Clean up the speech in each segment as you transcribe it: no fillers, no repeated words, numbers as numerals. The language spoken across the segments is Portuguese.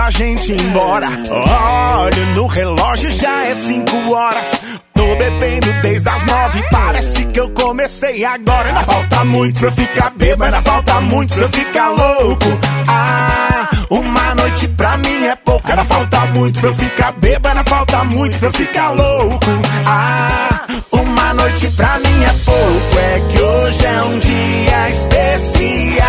a gente ir embora. Olho no relógio, já é 5 horas. Tô bebendo desde as 9, parece que eu comecei agora. Ainda falta muito pra eu ficar bêbado, ainda falta muito pra eu ficar louco. Ah, uma noite pra mim é pouco. Ainda falta muito pra eu ficar bêbado, ainda falta muito pra eu ficar louco. Ah, uma noite pra mim é pouco. É que hoje é um dia especial.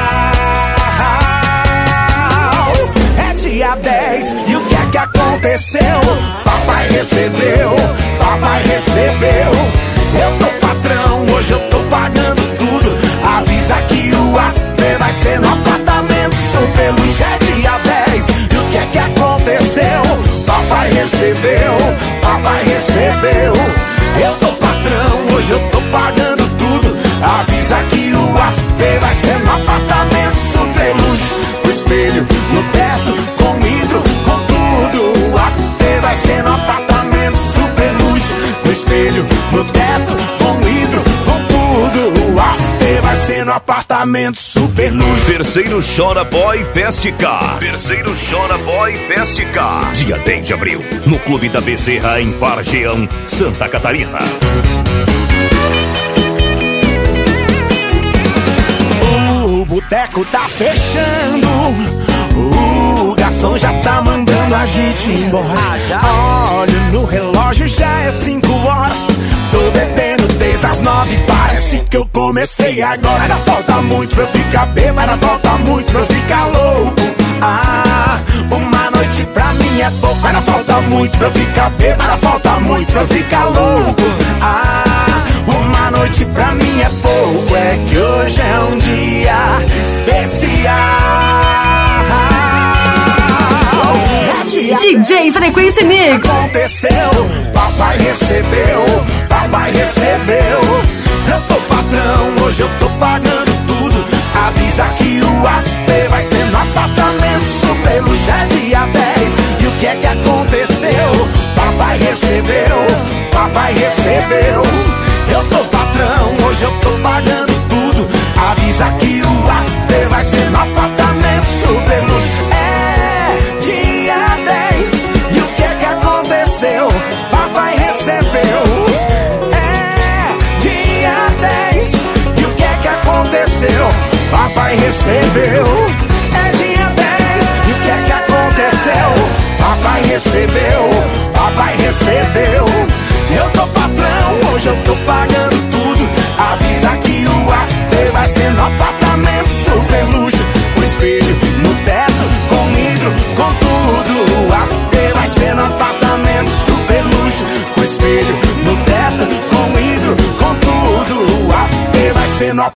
É dia 10 e o que é que aconteceu? Papai recebeu, papai recebeu. Eu tô patrão, hoje eu tô pagando tudo. Avisa que o after vai ser no apartamento super luxo. É dia 10 e o que é que aconteceu? Papai recebeu, papai recebeu. Eu tô patrão, hoje eu tô pagando tudo. Avisa que o after vai ser no apartamento super luxo. O espelho no teto, com vidro, com tudo. O after vai ser no apartamento super luxo. O espelho no teto, com vidro, com tudo. O after vai ser no apartamento super luxo. Terceiro Chora Boy Festica. Terceiro Chora Boy Festica. Dia 10 de abril, no Clube da Bezerra, em Vargeão, Santa Catarina. O boteco tá fechando, o garçom já tá mandando a gente embora. Olho no relógio, já é 5 horas. Tô bebendo desde as 9, parece que eu comecei agora. Ainda falta muito pra eu ficar bêbado, ainda falta muito pra eu ficar louco. Ah, uma noite pra mim é pouco. Ainda falta muito pra eu ficar bêbado, ainda falta muito pra eu ficar louco. Ah, uma noite pra mim é pouco. É que hoje é um dia especial. DJ Frequência Mix. Aconteceu, papai recebeu, papai recebeu. Eu tô patrão, hoje eu tô pagando tudo. Avisa que o after vai ser no apartamento super luxo. É dia 10 e o que é que aconteceu? Papai recebeu, papai recebeu. Eu tô patrão, hoje eu tô pagando tudo. Avisa que o after vai ser no apartamento super luxo. É dia 10 e o que é que aconteceu? Papai recebeu. É dia 10 e o que é que aconteceu? Papai recebeu. É dia 10 e o que é que aconteceu? Papai recebeu, papai recebeu. Eu tô patrão, hoje eu tô pagando tudo. Avisa que o after vai ser no apartamento super luxo. O espelho no teto, com vidro, com tudo. O after vai ser no apartamento super luxo. O espelho no teto, com vidro, com tudo. O after vai ser no